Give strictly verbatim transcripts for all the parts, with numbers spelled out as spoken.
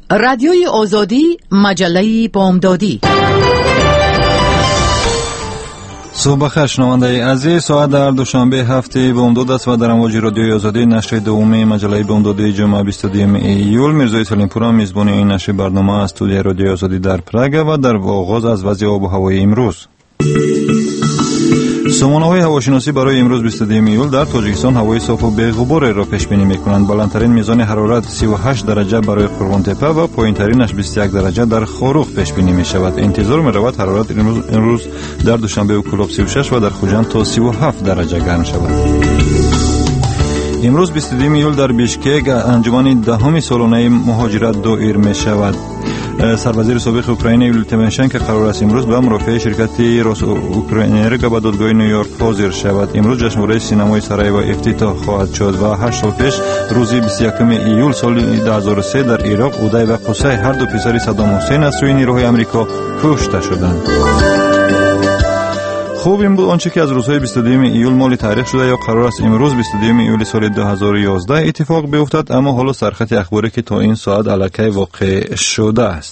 رادیوی آزادی، مجله بامدادی. صبح بخیر شنونده عزیز، ساعت در دوشنبه هفته بامداد است و در امواج رادیوی آزادی نشر دوم مجله بامدادی جمعه بیست و دوم ایول میرزای سلیمپور میزبان این نشر برنامه است. استودیو رادیوی آزادی در پراگ و در آغاز از وضع آب و هوای امروز. سامانه‌های هواشناسی برای امروز بیست و دوم ایول در تاجیکستان هوای صاف و بی‌غبار را پیش بینی می‌کنند. بلندترین میزان حرارت سی و هشت درجه برای قرغون تپه و پایین‌ترینش بیست و یک درجه در خاروخ پیش بینی می‌شود. انتظار می‌رود حرارت امروز, امروز در دوشنبه و کلوب سی و شش و در خوجند تا سی و هفت درجه گرم شود. امروز بیست و دوم ایول در بیشکک انجمن دهم سالانه مهاجرت دایر می‌شود. سروزیر سابق اوکراین یولی تیموشنکو قرار است امروز به مرافعه شرکت روس اوکراینرگا به دادگاه نیویورک حاضر شود. امروز جشنواره سینمای سرایوو افتتاح خواهد شد و هشت سال پیش روزی بیست و یکم ایول سال دو هزار و سه در عراق اودای و قصی هر دو پسر صدام حسین از سوی نیروهای آمریکا کشته شدند. خوب این بود آنچه که از روزهای بیست و دوم ایول مال تاریخ شده یا قرار است امروز بیست و دوم ایول سال دو هزار و یازده اتفاق بیفتد، اما حالا سرخط اخباری که تا این ساعت علاقه واقع شده است.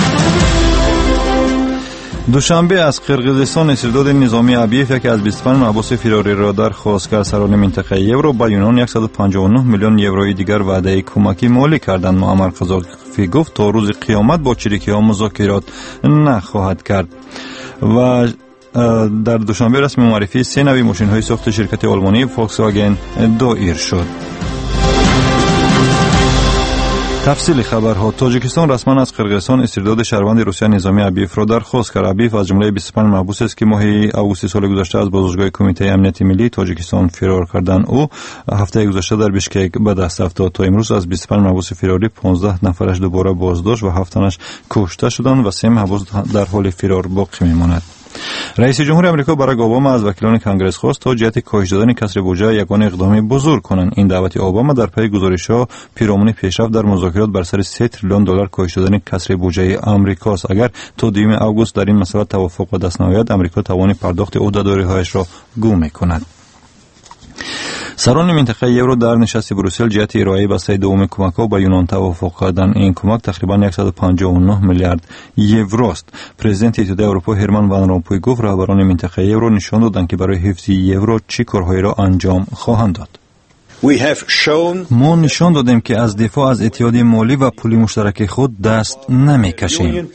دوشنبه از قرقیزستان استرداد نظامی ابیف که از بیست و پنج محبوس فراری را درخواست کرد. سران منطقه یورو به یونان صد و پنجاه و نه میلیون یوروی دیگر وعده کمکی مالی کردند. معمر قذافی گفت تا روز قیامت با چریکی‌ها مذاکرات نخواهد کرد. و در دوشنبه رسمی معرفی سه نوع ماشین‌های ساخت شرکت آلمانی فولکس واگن دایر شد. تفصیل خبرها. تاجیکستان رسما از قرقیزستان استرداد شهروند روسیه نظامی ابیف را درخواست کرد. ابیف از جمله بیست و پنج محبوس است که ماه آگوست سال گذشته از بازداشتگاه کمیته امنیت ملی تاجیکستان فرار کردند. او هفته گذشته در بیشکک به دست افتاد. تا امروز از بیست و پنج محبوس فراری پانزده نفرش دوباره بازداشت و هفت تنش کشته شدند و سه محبوس در حال فرار باقی میماند. رئیس جمهور آمریکا باراک اوباما از وکیلان کنگره خواست تا جهت کاهش دادن کسر بودجه یگانه اقدام بزرگ کنند. این دعوت اوباما در پی گزارش‌ها پیرامون پیشرفت در مذاکرات بر سر سه تریلیون دلار کاهش دادن کسر بودجه آمریکاست. اگر تا دوم آگوست در این مسئله توافق به دست نیاید، آمریکا توان پرداخت عهده‌داری‌هایش را گم می‌کند. سران منطقه یورو در نشست بروسل جهت ارائه بسته دوم کمک‌ها به یونان توافق کردند. این کمک تقریبا صد و پنجاه و نه میلیارد یورو است. پرزیدنت اتحادیه اروپا هرمان ون رومپوی گفت رهبران منطقه یورو نشان دادند که برای حفظ یورو چه کارهایی را انجام خواهند داد. ما نشان دادیم که از دفاع از اتحاد مالی و پولی مشترک خود دست نمی‌کشیم.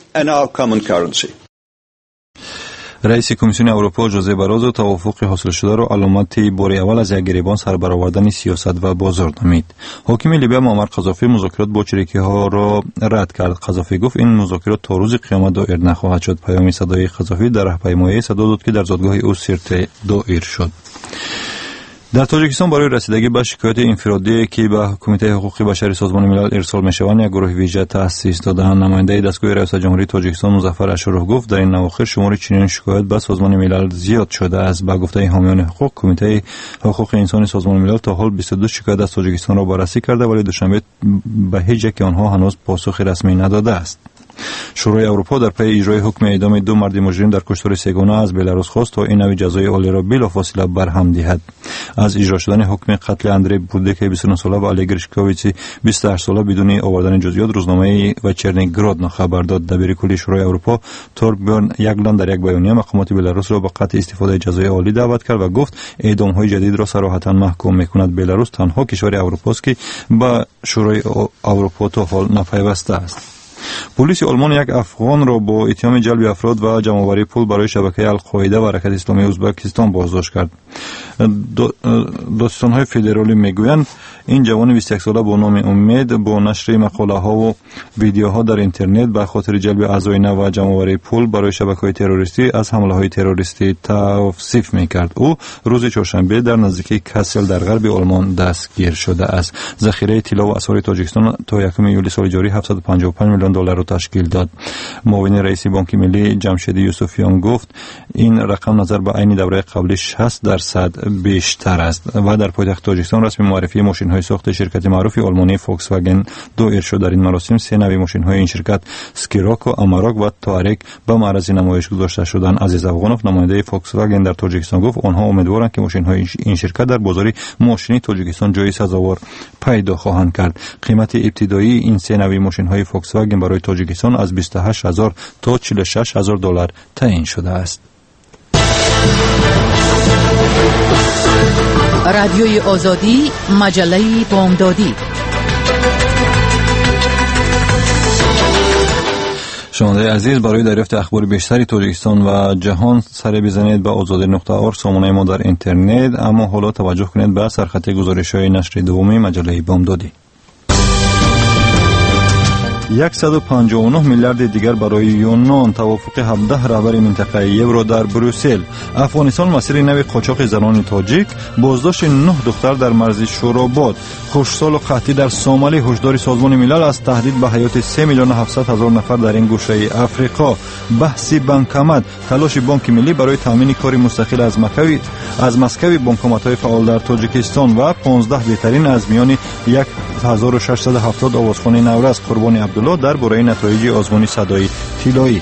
رئیس کمیسیون اروپا جوزه بارازو توافق حاصل شده را علامت بار اول از یک گریبان سربرآوردن سیاست و بازار نامید. حاکم لیبیا معمر قذافی مذاکرات با چریکی‌ها را رد کرد. قذافی گفت این مذاکرات تا روز قیامت دایر نخواهد شد. پیام صدای قذافی در راهپیمایی صدا داد که در زادگاه او سرت دایر شد. در تاجیکستان برای رسیدگی به شکایت انفرادی که به کمیته حقوق بشر سازمان ملل ارسال می‌شوند یک گروه ویژه تأسیس دادند. نماینده دستگاه ریاست جمهوری تاجیکستان مظفر اشرف گفت در این اواخر شمار چنین شکایت به سازمان ملل زیاد شده است. به گفته حامیان حقوق، کمیته حقوق انسانی سازمان ملل تا حال بیست و دو شکایت از تاجیکستان را بررسی کرده ولی دوشنبه به هیچ یک آنها هنوز پاسخ رسمی نداده است. شورای اروپا در پی اجرای حکم اعدام دو مرد مجرم در کشتار سگانه از بلاروس خواست تا این نوع جزای عالی را بلافاصله برهم دهد. از اجرا شدن حکم قتل اندری بودک بیست و نه ساله و علی گریشکوویچ بیست و هشت ساله بدون آوردن جزئیات روزنامه وچرنیگراد خبر داد. دبیر کلی شورای اروپا توربیرن یگلند در یک بیانیه مقامات بلاروس را به قطع استفاده جزای عالی دعوت کرد و گفت اعدام های جدید را صراحتا محکوم میکند. بلاروس تنها کشور اروپا است که به شورای اروپا تا حال نپیوسته است. پلیس آلمان یک افغان را با اتهام جلب افراد و جمع‌آوری پول برای شبکه القاعده و حرکت اسلامی ازبکستان بازداشت کرد. داستان‌های فدرالی میگویند این جوان بیست و یک ساله با نام امید با نشر مقاله‌ها و ویدیوها در اینترنت به خاطر جلب اعضای نو و جمع‌آوری پول برای شبکه‌های تروریستی از حمله‌های تروریستی توصیف می‌کرد. او روز چهارشنبه در نزدیکی کاسل در غرب آلمان دستگیر شده است. ذخیره طلا و اسعار تاجیکستان تا یکم یولی سال جاری هفتصد و پنجاه و پنج میلیون میلیون دلار را تشکیل داد. معاون رئیس بانک ملی جمشید یوسفیان گفت این رقم نظر به عین دوره قبلی شصت درصد بیشتر است. و در پایتخت تاجیکستان رسمی معرفی ماشین‌های ساخت شرکت معروف آلمانی فولکس واگن دایر شد. در این مراسم سه نوع ماشین‌های این شرکت سکیراک و اماراک و تاریک به معرض نمایش گذاشته شدند. عزیز افغانوف نماینده فولکس واگن در تاجیکستان گفت آنها امیدوارند که ماشین‌های این شرکت در بازار ماشینی تاجیکستان جای سزاوار پیدا خواهند کرد. قیمت ابتدایی این سه نوع ماشین‌های فولکس واگن برای تاجیکستان از بیست و هشت هزار تا چهل و شش هزار دلار تعیین شده است. رادیوی آزادی، مجله بامدادی. شنونده عزیز، برای دریافت اخبار بیشتری تاجیکستان و جهان سر بزنید به آزادی نقطه اورگ سامانه ما در اینترنت. اما حالا توجه کنید به سرخط گزارش‌های نشر دومی مجله بامدادی. صد و پنجاه و نه میلیارد دیگر برای یونان. توافق هفده رهبر منطقه یورو در بروسل. افغانستان مسیر نو قاچاق زنان تاجیک. بازداشت نه دختر در مرز شوراباد. خشکسال و قحطی در سومالی. هشدار سازمان ملل از تهدید به حیات سه میلیون و هفتصد هزار نفر در این گوشه افریقا. بحث بانکامت. تلاش بانک ملی برای تامین کار مستقل از مکوی از مسکوی بانکامت‌های فعال در تاجیکستان و پانزده بهترین از میان هزار و ششصد و هفتاد آوازخوان نورس. قربانی عبدالله در برای نتایج آزمون صدای طلایی.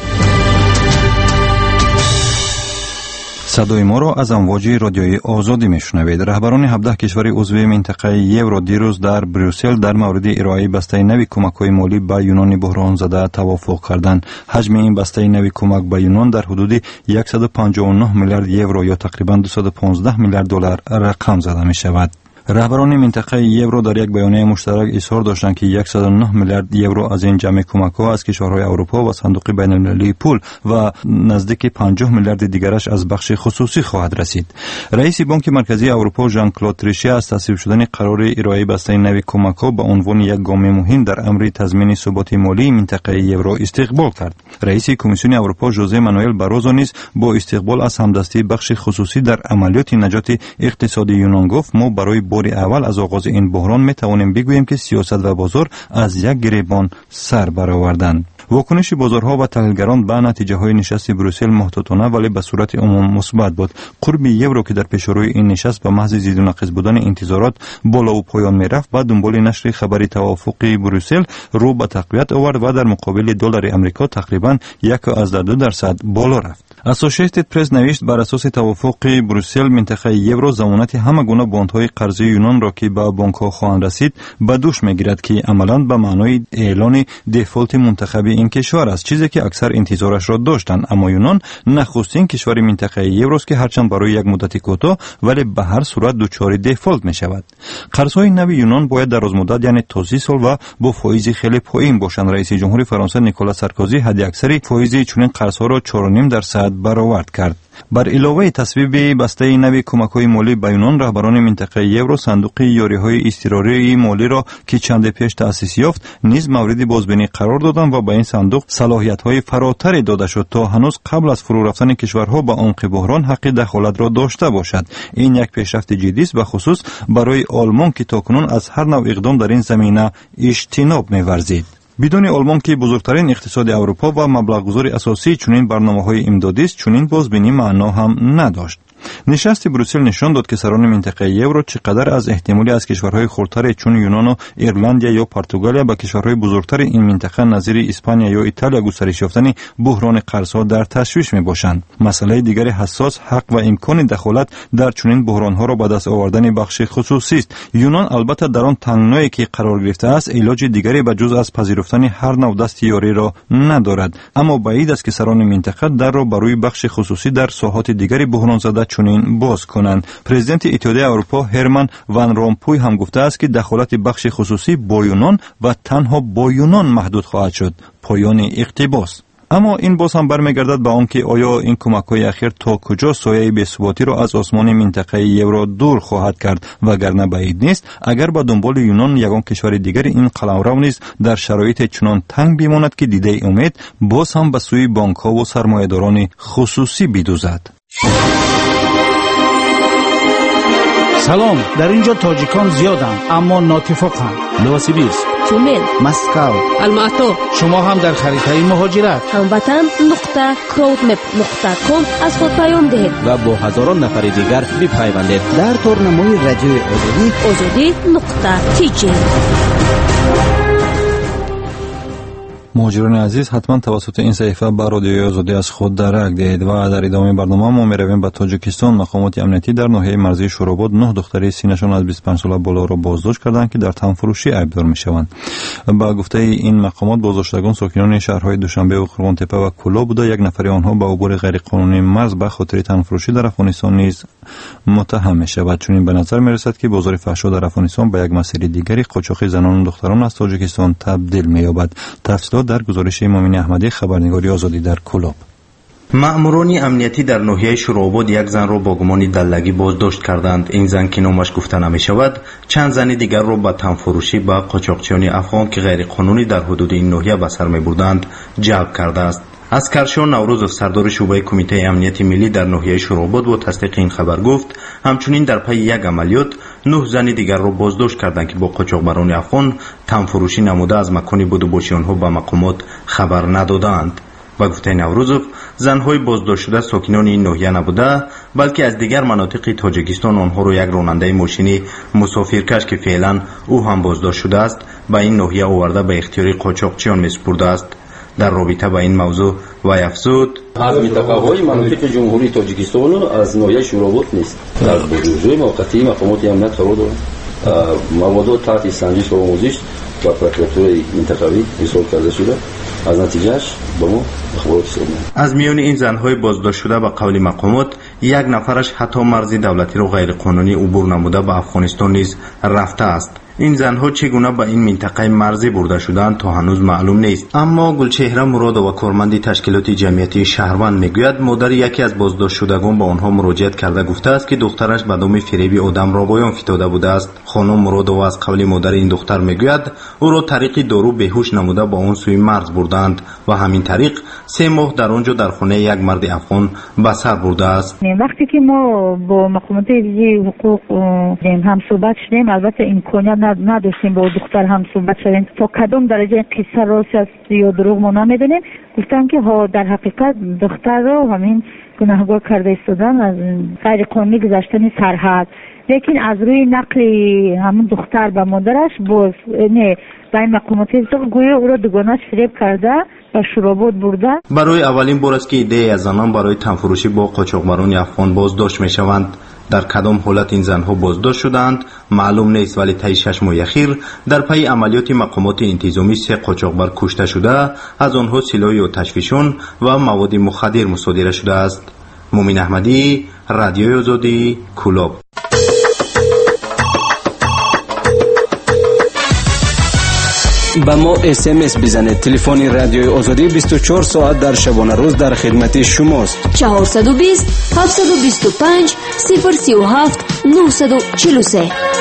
صدای ما را از امواج رادیوی آزادی میشنوید. رهبران هفده کشور عضو منطقه یورو دیروز در بروسل در مورد ارائه بسته نوی کمک‌های مالی به یونان بحران زده توافق کردند. حجم این بسته نوی کمک به یونان در حدود صد و پنجاه و نه میلیارد یورو یا تقریباً دویست و پانزده میلیارد دلار رقم زده می شود. رهبران منطقه یورو در یک بیانیه مشترک اظهار داشتند که صد و نه میلیارد یورو از این جمع کمک‌ها از کشورهای اروپا و صندوق بین‌المللی پول و نزدیک پنجاه میلیارد دیگرش از بخش خصوصی خواهد رسید. رئیس بانک مرکزی اروپا ژان کلود تریشه از تصویب شدن قرار ارائه بسته نوی کمک‌ها به عنوان یک گام مهم در امر تضمین ثبات مالی منطقه یورو استقبال کرد. رئیس کمیسیون اروپا ژوزه مانوئل باروزو نیز با استقبال از همدستی بخش خصوصی در عملیات نجات اقتصادی یونان گفت ما برای بار اول از آغاز این بحران می توانیم بگوییم که سیاست و بازار از یک گریبان سر برآوردند. واکنش بازارها و تحلیلگران به نتیجه های نشست بروسل محتاطانه ولی به صورت عموم مثبت بود. قرب یورو که در پیشروی این نشست به محض زیاد و نقص بودن انتظارات بالا و پایان می رفت، بعد دنبال نشر خبر توافق بروسل رو به تقویت آورد و در مقابل دلار امریکا تقریبا یک و از دو درصد بالا رفت. اسوسییتد پرس نوشت بر اساس توافق بروسل منطقه یورو ضمانت همه گونه باندهای قرضه یونان را که به بانک‌ها خواهند رسید به دوش می‌گیرد که عملاً به معنای اعلان دفالت منتخب این کشور است، چیزی که اکثر انتظارش را داشتند. اما یونان نخستین کشور منطقه یورو است که هرچند برای یک مدت کوتاه ولی به هر صورت دچار دفالت می‌شود. قرض‌های نو یونان باید در روزمدت یعنی تا سی سال و با فایز خیلی پایین باشند. رئیس جمهور فرانسه نیکولا سارکوزی حداکثر فایز چنین قرض‌ها را چهار و نیم درصد برآورد کرد. بر علاوه تصویب بسته نوی کمک‌های مالی به یونان، رهبران منطقه یورو صندوق یاری‌های اضطراری مالی را که چند پیش تأسیس یافت نیز مورد بازبینی قرار دادند و به این صندوق صلاحیت‌های فراتری داده شد تا هنوز قبل از فرو رفتن کشورها به عمق بحران حق دخالت را داشته باشد. این یک پیشرفت جدی است، به خصوص برای آلمان که تاکنون از هر نوع اقدام در این زمینه اجتناب می‌ورزید. بدون آلمان که بزرگترین اقتصاد اروپا و مبلغ‌گذار اساسی چنین برنامه‌های امدادی است، چنین بازبینی معنا هم نداشت. نشست بروسل نشان داد که سران منطقه یورو چقدر از احتمالی از کشورهای خردتر چون یونان و ایرلندیا یا پرتغالیا به کشورهای بزرگتر این منطقه نظیر اسپانیا یا ایتالیا گسترش یافتن بحران قرض‌ها در تشویش میباشند. مسئله دیگر حساس حق و امکان دخالت در چنین بحران‌ها را به دست آوردن بخش خصوصی است. یونان البته در آن تنگنایی که قرار گرفته است علاج دیگری به جز از پذیرفتن هر نوع دست یاری را ندارد، اما بعید است که سران منطقه در را برای بخش خصوصی در ساحات دیگری بحران زده چنین باز کنند. پرزیدنت اتحادیه اروپا هرمان وان رومپوی هم گفته است که دخالت بخش خصوصی با یونان و تنها با یونان محدود خواهد شد. پایان اقتباس. اما این باز هم برمیگردد به آنکه آیا این کمک‌های اخیر تا کجا سایه بی‌ثباتی را از آسمان منطقه یورو دور خواهد کرد، وگرنه بعید نیست اگر با دنبال یونان یگان کشور دیگر این قلمرو نیز در شرایط چنان تنگ بماند که دیده امید باز هم به سوی بانک‌ها و سرمایه‌داران خصوصی بدوزد. سلام، در اینجا تاجیکان زیادند اما ناتفاقند. نوسیبیرسک، تومن، مسکو، الماتو. شما هم در خریطه مهاجرت هموطن نقطه کراودمپ نقطه کام از خود پیام دهید و با هزاران نفر دیگر بپیوندید در تورنمای رادیوی آزادی آزادی نقطه تی جی. مهاجران عزیز، حتما توسط این صفحه بر رادیوی آزادی از خود درک دهید و در ادامه برنامه ما میرویم به تاجیکستان. مقامات امنیتی در ناحیه مرزی شوراباد نه دختری سینه‌شان از بیست و پنج ساله بالا را بازداشت کردند که در تنفروشی ایبدار میشوند. با گفته این مقامات، بازداشتگان ساکنان شهرهای دوشنبه و قرغن‌تپه و کولا بوده. یک نفر آنها به عبور غیرقانونی مرز به خاطر تنفروشی در افغانستان نیز متهم میشود. چون این به نظر میرسد که بازار فحشا در افغانستان به یک مسیر دیگری قاچاق زنان و دختران از تاجیکستان تبدیل می‌یابد. تفصیلات در گزارش مؤمن احمدی، خبرنگاری آزادی در کلاب. مأموران امنیتی در ناحیه شوراباد یک زن را با گمان دلگی بازداشت کردند. این زن که نامش گفته نمی شود، چند زن دیگر را با تنفروشی با قاچاقچیان افغان که غیر قانونی در حدود این ناحیه به سر می بردند جلب کرده است. اسکرشاه نوروزов، سردار شعبه کمیته امنیت ملی در ناحیه شوراباد، با تصدیق این خبر گفت همچنین در پی یک عملیات نه زن دیگر را بازداشت کردند که با قاچاقبران افغان تنفروشی نموده از مکانی بود و باشی آنها به مقامات خبر ندادند. با گفته نوروزов، زنهای بازداشت شده ساکنان این ناحیه نبوده، بلکه از دیگر مناطق تاجیکستان آنها را یک راننده ماشینی مسافرکش که فعلا او هم بازداشت شده است به این ناحیه آورده به اختیار قاچاقچیان میسپرده است. در رابطه با این موضوع وی افزود: از منطقه‌های مناطق جمهوری تاجیکستان از ناحیه شوراباد نیست. در بودجه موقتی مقامات امنیت قرار دارند. مواد تحت سنجش و آموزش و پروکراتور منطقوی ارسال کرده شده. از نتیجهش با ما اخبارات رسیده. از میان این زنهای بازداشت شده به قول مقامات، یک نفرش حتی مرز دولتی را غیر قانونی عبور نموده به افغانستان نیز رفته است. این زنها چگونه به این منطقه مرزی برده شدند تا هنوز معلوم نیست. اما گلچهره مراد و کارمند تشکیلات جمعیتی شهروند میگوید مادر یکی از بازداشت شدگان به آنها مراجعت کرده گفته است که دخترش به دام فریب آدم را بایان فتاده بوده است. خانم مراد و از قول مادر این دختر میگوید او را طریق دارو بیهوش نموده با اون سوی مرز بردند و همین طریق سه ماه در آنجا در خانه یک مرد افغان به سر برده است. وقتی که ما با مقامات حقوق هم صحبت شدیم، البته امکانیت نداشتیم با دختر هم صحبت شدیم تا کدام درجه قصه راست است یا دروغ ما نمیدونیم. گفتن که ها در حقیقت دختر رو همین گناهگار کرده ایستادن از غیر قانونی گذشتن سرحد، لیکن از روی نقل همون دختر به مادرش باز نه به این مقامات گویا او را دوگانش فریب کرده و شوراباد برده. برای اولین بار است که ایده از زنان برای تنفروشی با قاچاقبران افغان بازداشت می شوند. در کدام حالت این زنها بازداشت شدند معلوم نیست، ولی طی شش ماه اخیر در پی عملیات مقامات انتظامی سه قاچاقبر کشته شده، از آنها سلاح آتشفشان و مواد مخدر مصادره شده است. مؤمن احمدی، رادیوی آزادی، کلاب. با ما اس ام اس بزنید. تلفن رادیوی آزادی بیست و چهار ساعت در شبانه روز در خدمت شماست. چهارصد و بیست هفتصد و بیست و پنج صفر سی و هفت نهصد و چهل و سه.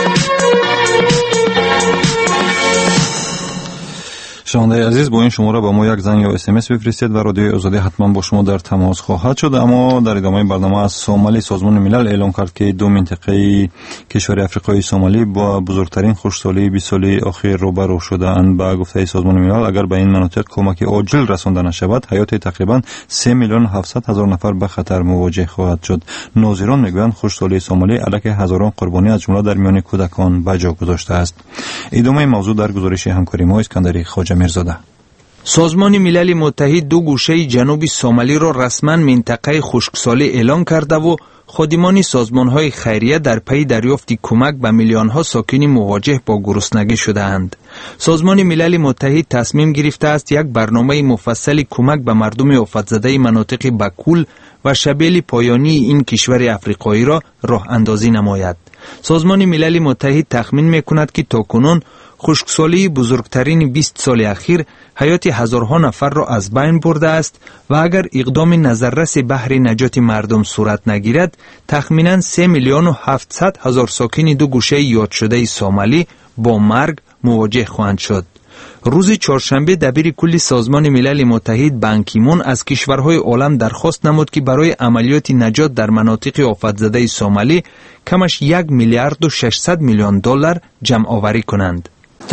شنونده عزیز، با این شماره با ما یک زنگ یا اس ام اس بفرستید و رادیوی آزادی حتما با شما در تماس خواهد شد. اما در ادامه برنامه از سومالی، سازمان ملل اعلام کرد که دو منطقه کشور افریقای سومالی با بزرگترین خشکسالی بیست ساله اخیر روبرو شده‌اند. با گفته سازمان ملل اگر به این مناطق کمک عاجل رسانده نشود، حیات تقریبا سه میلیون و هفتصد هزار نفر به خطر مواجه خواهد شد. ناظران میگویند خشکسالی سومالی علیه هزاران قربانی از جمله در میان کودکان به جا گذاشته است. ادامه موضوع در گزارش همکاری ما اسکندری خواجه میرزاده. سازمان ملل متحد دو گوشه جنوب سومالی را رسما منطقه خشکسالی اعلام کرده و خادمان سازمان‌های خیریه در پی دریافت کمک به میلیون‌ها ساکن مواجه با گرسنگی شده‌اند. سازمان ملل متحد تصمیم گرفته است یک برنامه مفصل کمک به مردم آفت‌زده مناطق بکول و شبیل پایانی این کشور افریقایی را راه اندازی نماید. سازمان ملل متحد تخمین می‌کند که تاکنون خشکسالی بزرگترین بیست سال اخیر حیات هزارها نفر را از بین برده است و اگر اقدام نظررس بهر نجات مردم صورت نگیرد، تخمیناً سه میلیون و هفتصد هزار ساکن دو گوشه یاد شده سومالی با مرگ مواجه خواهند شد. روز چهارشنبه دبیر کل سازمان ملل متحد بان کی مون از کشورهای عالم درخواست نمود که برای عملیات نجات در مناطق آفت زده سومالی کمش یک میلیارد و ششصد میلیون دلار جمع آوری کنند.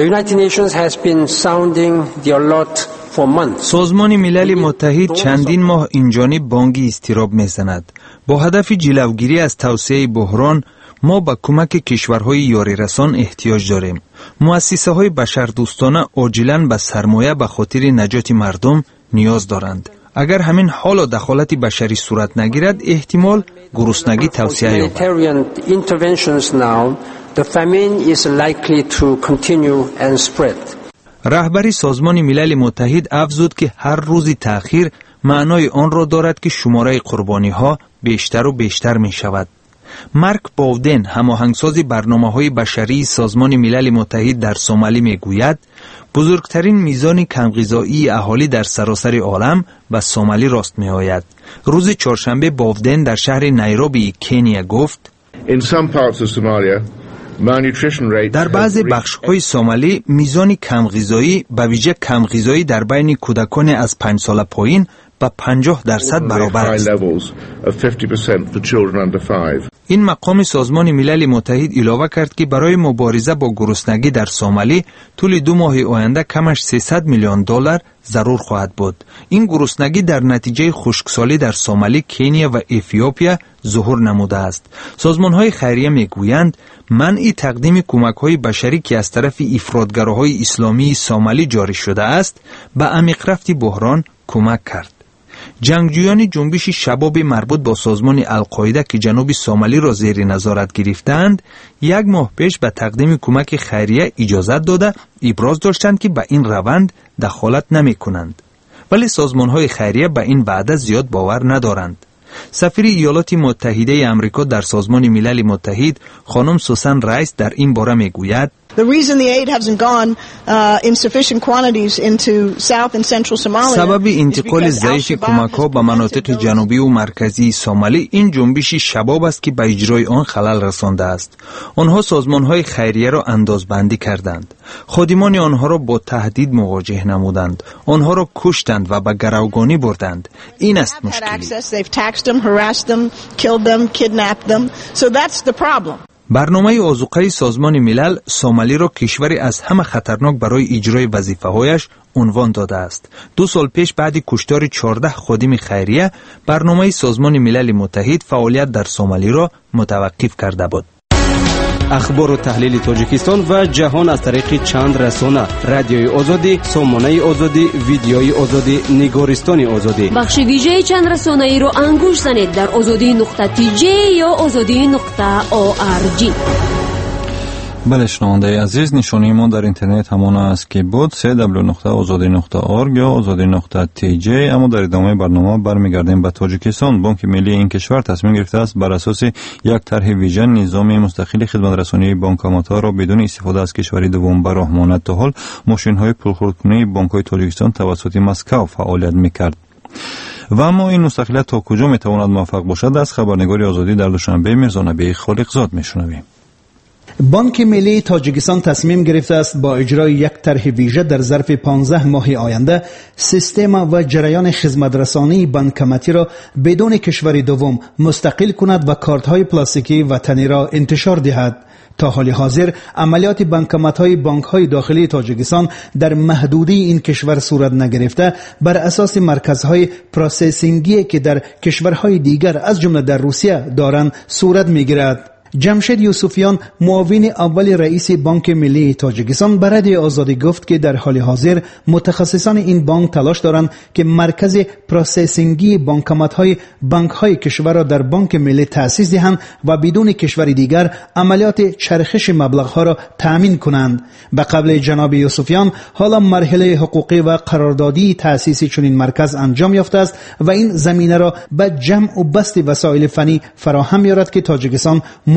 سازمان ملل متحد چندین ماه اینجانب بانگی اضطراب میزند. با هدف جلوگیری از توسعه بحران ما به کمک کشورهای یاری رسان احتیاج داریم. مؤسسه های بشردوستانه عاجلاً به سرمایه به خاطر نجات مردم نیاز دارند. اگر همین حال و دخالت بشری صورت نگیرد احتمال گرسنگی توسعه یابد. رهبری سازمان ملل متحد افزود که هر روزی تأخیر معنای آن را دارد که شماره قربانی ها بیشتر و بیشتر می شود. مارک باودن، هماهنگساز برنامه‌های بشری سازمان ملل متحد در سومالی میگوید بزرگترین میزان کمغذایی اهالی در سراسر عالم به سومالی راست میآید. روز چهارشنبه باودن در شهر نیروبی کنیا گفت در بعضی بخش‌های سومالی میزان کمغذایی به ویژه کمغذایی در بین کودکان از پنج سال پایین با پنجاه درصد برابر است. این مقام سازمان ملل متحد علاوه کرد که برای مبارزه با گرسنگی در سومالی طول دو ماه آینده کمش سیصد میلیون دلار ضرور خواهد بود. این گرسنگی در نتیجه خشکسالی در سومالی، کنیا و اتیوپیا ظهور نموده است. سازمان‌های خیریه میگویند منع تقدیم کمک‌های بشری که از طرف افراطگراهای اسلامی سومالی جاری شده است به عمیق رفت بحران کمک کرد. جنگجویان جنبش شباب مربوط با سازمان القاعده که جنوب سومالی را زیر نظارت گرفتند یک ماه پیش به تقدیم کمک خیریه اجازت داده ابراز داشتند که به این روند دخالت نمی کنند. ولی سازمان‌های خیریه به این وعده زیاد باور ندارند. سفیر ایالات متحده آمریکا در سازمان ملل متحد خانم سوسن رایس در این باره میگوید سبب انتقال ضعیف کمک‌ها به مناطق جنوبی و مرکزی سومالی این جنبش شباب است که به اجرای آن خلل رسانده است. آنها سازمان‌های خیریه را اندازبندی کردند. خادمان آنها را با تهدید مواجه نمودند. آنها را کشتند و به گروگانی بردند. این است مشکلی. برنامه آذوقه سازمان ملل سومالی را کشوری از همه خطرناک برای اجرای وظیفه‌هایش عنوان داده است. دو سال پیش بعد کشتار چهارده خادم خیریه برنامه سازمان ملل متحد فعالیت در سومالی را متوقف کرده بود. اخبار و تحلیل تاجیکستان و جهان از طریق چند رسانه: رادیوی آزادی، سامانه آزادی، ویدیوی آزادی، نگارستان آزادی. بخش ویژه چند رسانه ای رو انگوش زنید در آزادی نقطه تی جی یا آزادی نقطه او آر جی. بله شنونده عزیز، نشانی ما در اینترنت همان است که بود دبلیو دبلیو دبلیو نقطه آزادی نقطه اورگ یا آزادی نقطه تی جی. اما در ادامه برنامه برمیگردیم به تاجیکستان. بانک ملی این کشور تصمیم گرفته است بر اساس یک طرح ویژن نظام مستقل خدمت رسانی بانکامت‌ها را بدون استفاده از کشوری دوم به راه ماند. تا حال ماشین‌های پولخوردکنی بانک‌های تاجیکستان توسط مسکو فعالیت می‌کرد. و اما این مستقلیت تا کجا می‌تواند موفق باشد؟ از خبرنگار آزادی در دوشنبه میرزا نبی خالقزاد می‌شنویم. بانک ملی تاجیکستان تصمیم گرفته است با اجرای یک طرح ویژه در ظرف پانزده ماه آینده سیستم و جریان خدمت‌رسانی بانکامتی را بدون کشور دوم مستقل کند و کارت‌های پلاستیکی وطنی را انتشار دهد. تا حال حاضر عملیات بانکامت‌های بانک‌های داخلی تاجیکستان در محدوده این کشور صورت نگرفته بر اساس مرکزهای پروسسینگی که در کشورهای دیگر از جمله در روسیه دارند صورت می‌گیرد. جمشید یوسفیان معاون اول رئیس بانک ملی تاجیکستان به رادیو آزادی گفت که در حال حاضر متخصصان این بانک تلاش دارند که مرکز پروسسینگی بانکامت‌های بانک‌های کشور را در بانک ملی تأسیس دهند و بدون کشور دیگر عملیات چرخش مبلغ‌ها را تأمین کنند. به قبل جناب یوسفیان حالا مرحله حقوقی و قراردادی تأسیس چنین مرکز انجام یافته است و این زمینه را به جمع و بسط وسایل فنی فراهم می‌آورد که تاجیکستان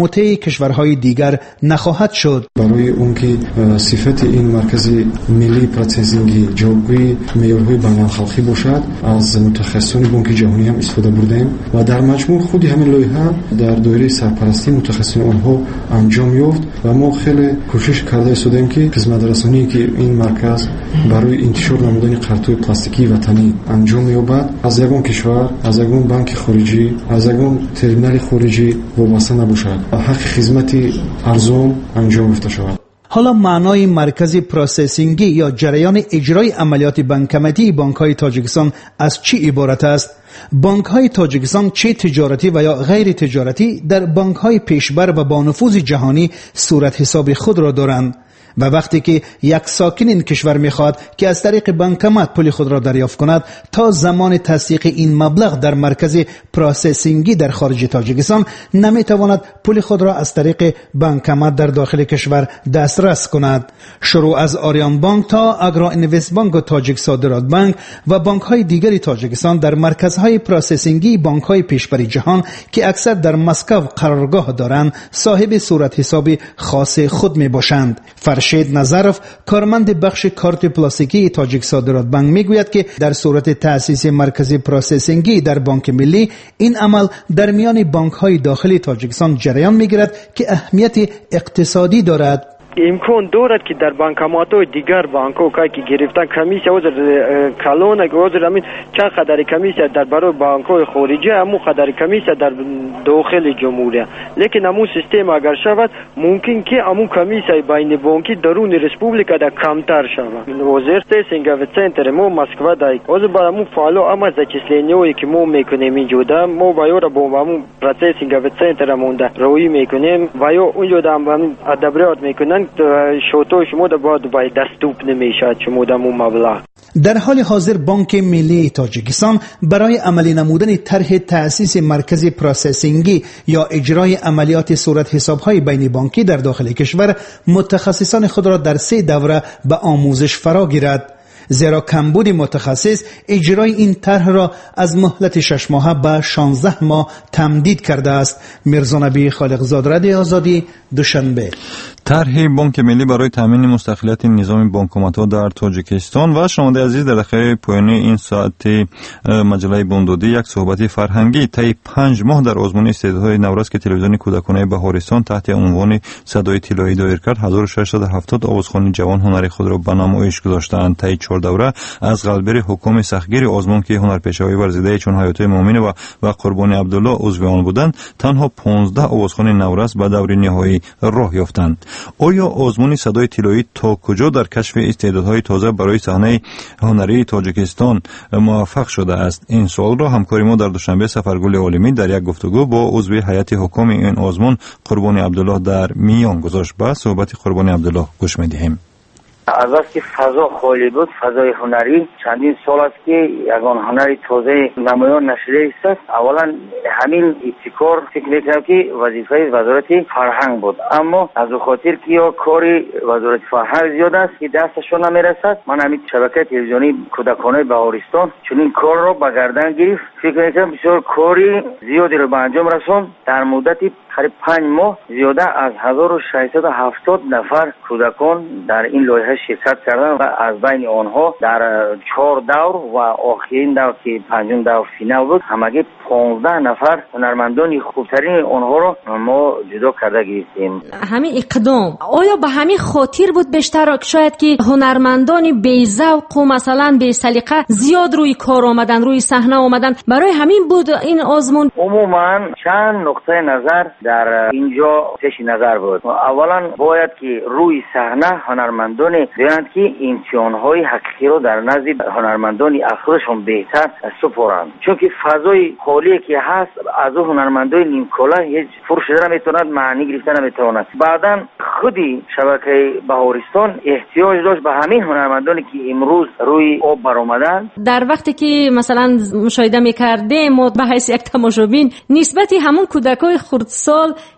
رابطه کشورهای دیگر نخواهد شد. برای اون که صفت این مرکز ملی پروسسینگ جوابگوی معیارهای بین‌الخلقی باشد، از متخصصان بانک جهانی هم استفاده بردیم و در مجموع خود همین لایحه در دایره سرپرستی متخصصان آنها انجام یافت و ما خیلی کوشش کرده استودیم که خدمت رسانی که این مرکز برای انتشار نمودن قرض‌های پلاستیکی وطنی انجام یابد از یگان کشور، از یگان بانک خارجی، از یگان ترمینال خارجی وابسته نباشد و حق خدمت ارزان انجام یافته شود. حالا معنای مرکز پروسسینگی یا جریان اجرای عملیات بانکمتی بانک‌های تاجیکستان از چی عبارت است؟ بانک‌های تاجیکستان چه تجارتی و یا غیر تجارتی در بانک‌های پیشبر و با نفوذ جهانی صورت حساب خود را دارند و وقتی که یک ساکن این کشور میخواد که از طریق بانکمت پول خود را دریافت کند، تا زمان تصدیق این مبلغ در مرکز پروسسینگی در خارج تاجیکستان نمیتواند پول خود را از طریق بانکمت در داخل کشور دسترس کند. شروع از آریان بانک تا اگرا اینوست بانک و تاجیک صادرات بانک و بانک های دیگری تاجیکستان در مرکزهای پروسسینگی بانک های پیشبری جهان که اکثر در مسکو قرارگاه دارند صاحب صورت حساب خاص خود می باشند. فرشید نظرف، کارمند بخش کارت پلاستیکی تاجیک صادرات بانک میگوید که در صورت تأسیس مرکز پروسسینگی در بانک ملی، این عمل در میان بانک های داخلی تاجیکستان جریان میگیرد که اهمیت اقتصادی دارد. امکان دارد که در بانکمات‌های دیگر بانک‌ها که گرفتن کمیسیون از کلون از همین چقدر کمیسیون در برای بانک‌های خارجی همون قدر کمیسیون در داخل جمهوریه، لیکن همون سیستم اگر شود ممکن که همون کمیسیون بین بانکی درون ریسپوبلیکا در کمتر شود. وزیر تسینگ و سنتر ما مسکو دای از برای همون فعالو اما زچسلینیوی که ما میکنیم اینجا ما باید با همون پروسسینگ و سنتر مونده روی میکنیم و یا اونجا هم ادبیات میکنن شوتو شما در باید باید دستوب نمیشد شما در مون مبلغ. در حال حاضر بانک ملی تاجیکستان برای عملی نمودن طرح تأسیس مرکز پروسسینگی یا اجرای عملیات صورت حساب‌های بین بانکی در داخل کشور متخصصان خود را در سه دوره به آموزش فرا گیرد، زیرا کمبود متخصص اجرای این طرح را از مهلت شش ماهه به شانزده ماه تمدید کرده است. میرزا نبی خالقزاد، رادیو آزادی، دوشنبه. طرح بانک ملی برای تامین مستقلیت نظام بانکمات‌ها در تاجیکستان. و شنونده عزیز، در دقیقه پایانی این ساعت مجله بامدادی یک صحبت فرهنگی طی پنج ماه در آزمون استعدادهای نوروز که تلویزیون کودکانه بهارستان تحت عنوان صدای طلایی دایر کرد، هزار و ششصد و هفتاد آوازخوان جوان هنر خود را به نمایش گذاشتند. طی چهار دوره از قلبر حکم سختگیر آزمون که هنرپیشه‌های ورزیده چون حیات مومنه و و قربانی عبدالله عضو آن بودند، تنها پانزده آوازخوان نوروز به دور نهایی راه یافتند. آیا آزمون صدای طلایی تا کجا در کشف استعدادهای تازه برای صحنه هنری تاجیکستان موفق شده است؟ این سوال را همکار ما در دوشنبه سفرگل عالمی در یک گفتگو با عضو هیئت حکام این آزمون قربانی عبدالله در میان گذاشت. با صحبت قربانی عبدالله گوش می‌دهیم. از وقتی فضا خالی بود، فضای هنری چندین سال است که یگان هنری تازه نمایان نشده است. اولا همین ابتکار فکر میکنم که وظیفه وزارت فرهنگ بود، اما از خاطر که یا کاری وزارت فرهنگ زیاد است که دستشون نمیرسد، من همین شبکه تلویزیونی کودکانه بهارستان چون این کار را به گردن گرفت. فکر میکنم بسیار کاری زیادی را به انجام رساند. در مدت قریب پنج ماه زیاده از هزار و ششصد و هفتاد نفر کودکان در این لایحه شرکت کردن و از بین آنها در چهار دور و آخرین دور که پنجم دور فینال بود، همگی پانزده نفر هنرمندان خوبترین آنها را ما جدا کرده گرفتیم. همین اقدام آیا به همین خاطر بود بیشتر شاید که هنرمندان بی ذوق و مثلا بی سلیقه زیاد روی کار آمدن، روی صحنه آمدن، برای همین بود این آزمون؟ عموما چند نقطه نظر در اینجا پیش نظر بود. اولا باید که روی صحنه هنرمندان بیاند که امتحان‌های حقیقی رو در نزد هنرمندان افرادشون بهتر سپارند، چون که فضای حالی که هست از اون هنرمندان نیمکاله هیچ فروش شده نمیتوند، معنی گرفته نمیتواند. بعداً خودی شبکه بهارستان احتیاج داشت به همین هنرمندانی که امروز روی آب برآمدن. در وقتی که مثلا مشاهده می‌کردیم ما به حیث یک تماشابین نسبت همون کودکای خردسال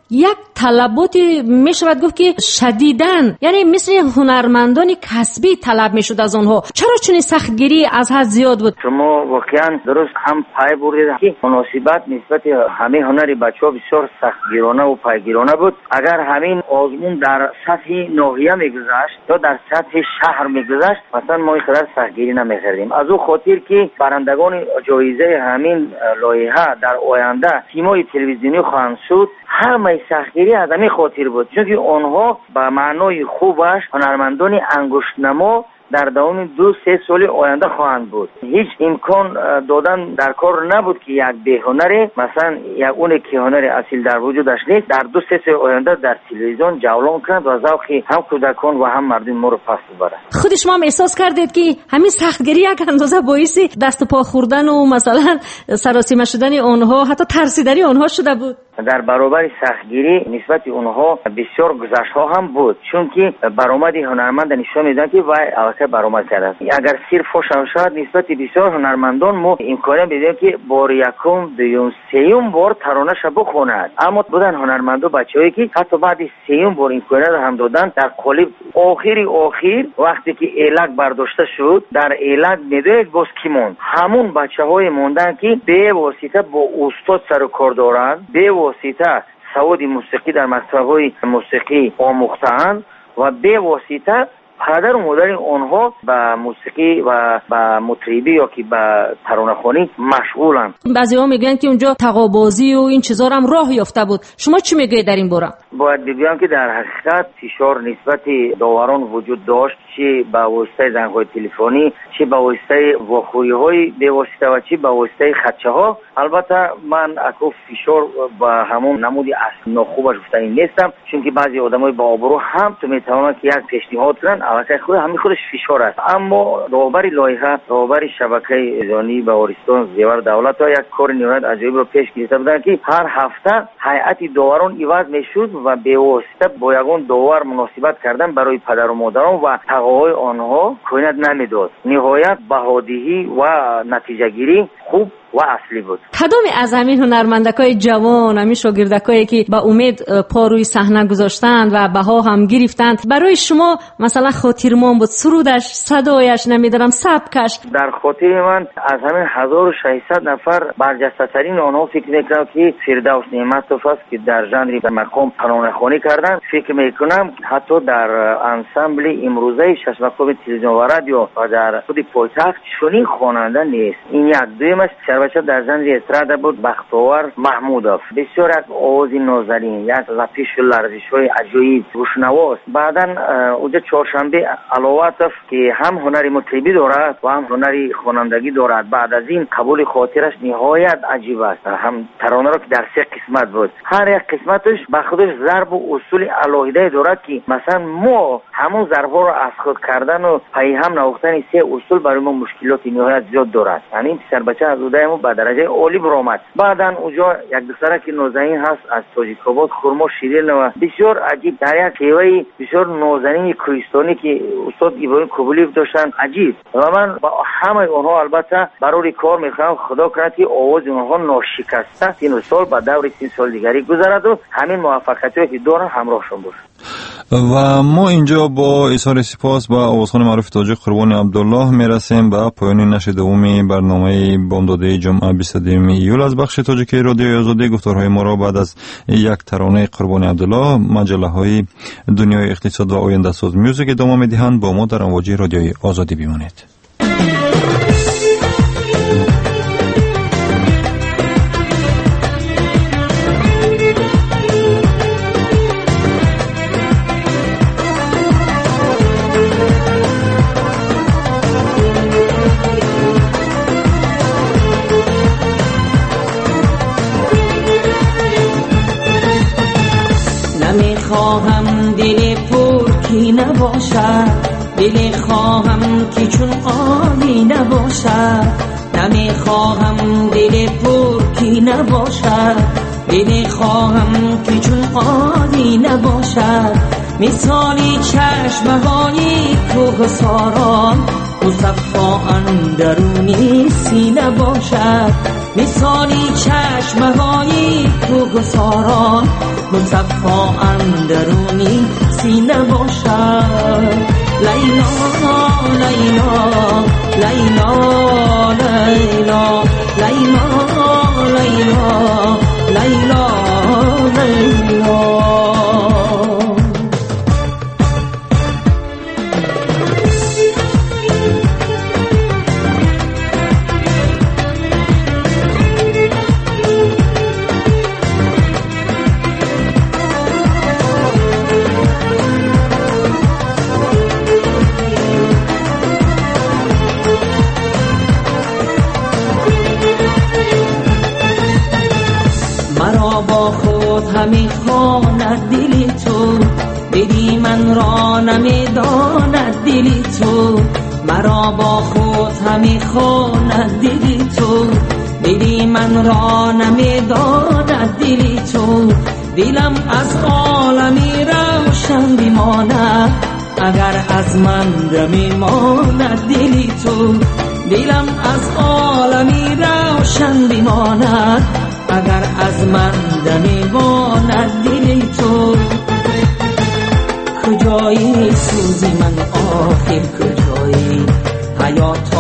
یک طلبات می شود گفت که شدیداً، یعنی مثل هنرمندان کسبی طلب می شد از آنها. چرا چنین سختگیری از حد زیاد بود؟ شما واقعا درست هم پای بردید که مناسبت نسبت همه هنری بچه‌ها بسیار سختگیرانه و پایگیرانه بود. اگر همین آزمون در سطح ناحیه میگذشت یا در سطح شهر میگذشت، مثلا ما اینقدر سختگیری نمی‌کردیم. از او خاطر که برندگان جایزه همین لایحه در آینده تیم‌های تلویزیونی خواهند شد، همه سختگیری از همین خاطر بود، چون که آنها به معنای خوبش هنرمندان انگشت‌نما در دوام دو سه سال آینده خواهند بود. هیچ امکان دادن در کار نبود که یک بهنر مثلا یک اون که هنر اصیل در وجودش نیست در دو سه سال آینده در تلویزیون جولان کند و ذوق هم کودکان و هم مردم ما رو پس ببره. خود شما هم احساس کردید که همین سختگیری یک اندازه باعث دست و پا خوردن و مثلا سراسیمه شدن آنها، حتی ترسیدنی آنها شده بود؟ در برابر سختگیری نسبت اونها بسیار گذشت‌ها هم بود، چون که برآمد هنرمند نشون میدن که وای البته برآمد کرده. اگر صرف شاید نسبت بسیار هنرمندان ما امکان بدیم که بار یکم دوم سوم بار ترانه شب بخوند، اما بودن هنرمندا بچه‌ای که حتی بعد سوم بار امکان را هم دادن. در قالب آخری آخر وقتی که ایلک برداشته شد، در ایلک میدونید باز کی موند؟ همون بچه‌های موندن که به واسطه با استاد سر کار دارند، به واسطه سواد موسیقی در مکتب‌های موسیقی آموخته‌اند و به واسطه پدر و مادر آنها به موسیقی و به مطربی یا که به ترانه‌خوانی مشغولند. بعضی‌ها میگن که اونجا تقابازی و این چیزا هم راه یافته بود. شما چی میگید در این باره؟ باید بگم که در حقیقت فشار نسبت داوران وجود داشت، چه به واسطه زنگ‌های تلفنی، چه به واسطه واخوری‌های به واسطه و چه به واسطه خدشه‌ها. البته من اکو فشار با همون نمودی اصل ناخوبش گفتنی نیستم، چون که بعضی آدمای با آبرو هم تو میتونن که یک پیشنهاد کنن، البته خود همین خودش فشار است. اما رهبر لایحه، رهبر شبکه ایرانی با اوریستون زیور دولت ها یک کار نهایت عجیب رو پیش گرفته بودند که هر هفته هیئت داوران عوض میشد و به واسطه با یگان داور مناسبت کردن برای پدر و مادران و تقاضای آنها کینت نمیداد. نهایت بهادهی و نتیجه گیری خوب و اصلی بود. کدام از همین هنرمندکای جوان، همین شاگردکایی که با امید پا روی صحنه گذاشتند و بها هم گرفتند، برای شما مثلا خاطرمان بود؟ سرودش، صدایش، نمیدونم سبکش؟ در خاطر من از همین هزار و ششصد نفر برجسته ترین آنها فکر میکنم که فردوس نعمتوف است که در ژانر مقام ترانه‌خوانی کردن. فکر میکنم حتی در انسامبل امروزه شش مقام تلویزیون و رادیو و در خود پایتخت چنین خواننده نیست. این یک دویم است. بچه در ژانر استرادا بود بختیار محمودوف، بسیار یک آواز نازنین، یک لپش و لرزش‌های عجیب روشنواست. بعداً اونجا چهارشنبه علواتوف که هم هنری مطربی دارد و هم هنری خوانندگی دارد. بعد از این قبول خاطرش نهایت عجیب است. هم ترانه را که در سه قسمت بود، هر یک قسمتش به خودش ضرب و اصول علاهیده دارد که مثلا ما همون ضرب‌ها را از خود کردن و پای هم نواختن سه اصول برای ما مشکلات نهایت زیاد دارد. یعنی این پسر بچه از اودای ما به درجه عالی برآمد. بعدن اونجا یک دختره که نازنین هست از تاجیک‌آباد، خرما شیرین و بسیار عجیب در یک شیوه بسیار نازنین کوهستانی که استاد ابراهیم قبولی داشتن عجیب. و من با همه اونها البته برای کار میخوام خدا کنه که آواز اونها ناشکسته این سال با دور سی سال دیگری گذرد و همین موفقیتی که دارن همراهشون باشه. و ما اینجا با اظهار سپاس با آوازخوان معروف تاجیک قربانی عبدالله میرسیم به پایان نشر دومی برنامه بامداده جمعه بیست و دو ایول از بخش تاجیکی رادیوی آزادی. گفتارهای ما را بعد از یک ترانه قربانی عبدالله مجله های دنیای اقتصاد و آینده ساز میوزیک ادامه میدهند. با ما در امواج رادیوی آزادی بمانید. نمیخواهم دل پر کی نباشد، دل خواهم که چون آبی نباشد. نمیخواهم دل پر کی نباشد، دل خواهم که چون آبی نباشد. مثالی چشمهای کوه ساران مصفا اندرونی سینه باشد. مثالی چشمهایی تو گساران مصفا اندرونی سینه باشد. لیلا لیلا لیلا لیلا لیلا لیلا لیلا لیلا. همی خواند دلی تو، دیدی من را نمیداند دلی تو. مرا با خود همی خواند دلی تو، دیدی من را نمیداند دلی تو. دلم از عالمی روشن بماند اگر از من بماند دلی تو. دلم از عالمی روشن بماند اگر از من نمیماند دلی تو. کجایی سوزی من آخر کجایی حیات